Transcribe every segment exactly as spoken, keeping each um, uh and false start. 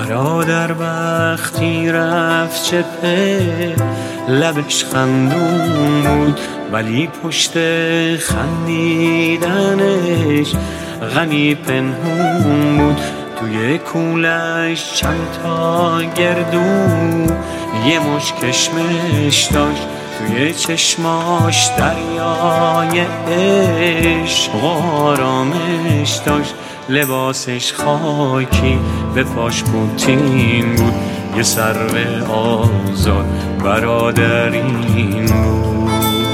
برادر وقتی رفت چپه لبش خندون بود، ولی پشت خندیدنش غمی پنهون بود. توی کولش چند تا گردو یه مش کشمش داشت، توی چشماش دریای عشق آرامش داشت. لباسش خاکی به پاش پوتین بود، یه سرو آزاد برادرین بود.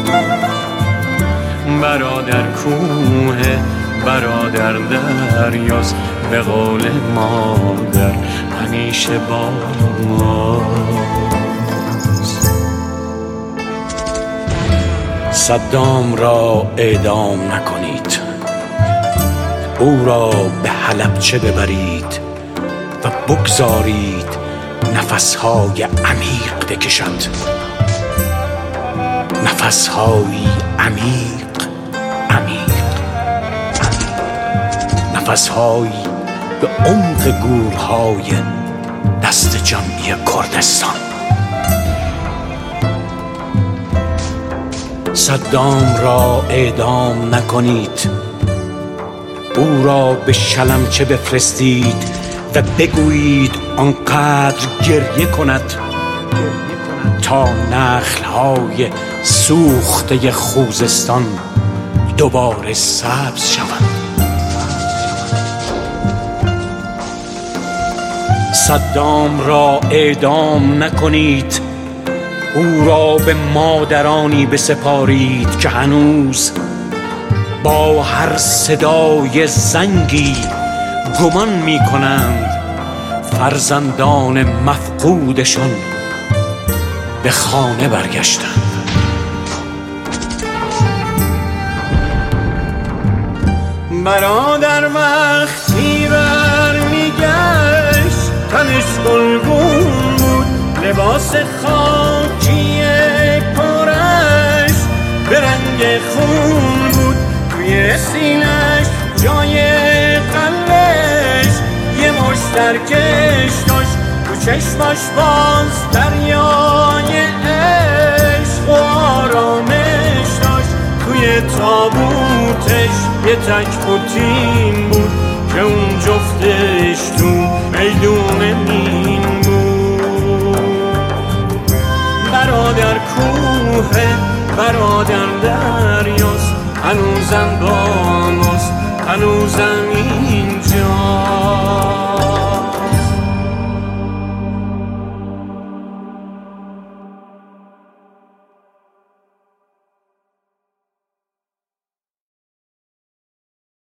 برادر کوه، برادر دریاست، به قول مادر همیشه با ماست. صدام را اعدام نکنید، او را به حلبچه ببرید و بگذارید نفسهای عمیق بکشد. نفسهای عمیق عمیق نفسهایی به عمق گورهای دست جمعی کردستان. صدام را اعدام نکنید، او را به شلمچه بفرستید و بگویید آنقدر گریه کند تا نخلهای سوخته خوزستان دوباره سبز شوند. صدام را اعدام نکنید، او را به مادرانی بسپارید که هنوز با هر صدای زنگی گمان می کنند فرزندان مفقودشان به خانه برگشتند. برادر وقتی برمیگشت تنش گلگون بود، لباس خاکی پرش به رنگ خون بود. توی سینش جای قلبش یه مشترکش داشت، تو چشماش باز دریای عشق و آرامش داشت. توی تابوتش یه تک پوتین بود که اون جفتش تو میدون مین بود. برادر کوه، برادر دریاست، هنوزم با ماست، هنوزم